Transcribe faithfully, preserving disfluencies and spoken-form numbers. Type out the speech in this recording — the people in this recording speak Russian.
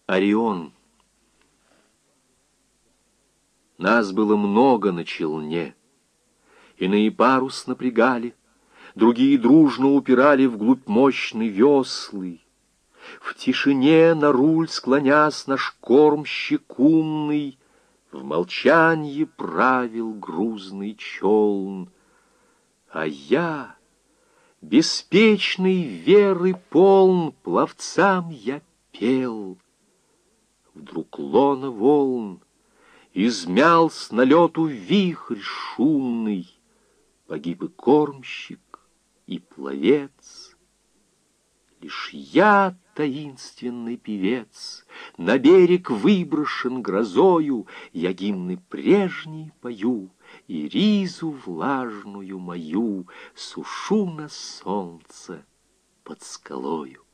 Орион. Нас было много на челне. Иные парус напрягали, другие дружно упирали вглубь мощной веслы. В тишине на руль склонясь наш кормщик умный, в молчанье правил грузный челн. А я, беспечной веры полн, пловцам я пел. Вдруг лона волн измял с налету вихрь шумный, погиб и кормщик, и пловец. Лишь я, таинственный певец, на берег выброшен грозою, я гимны прежние пою, и ризу влажную мою сушу на солнце под скалою.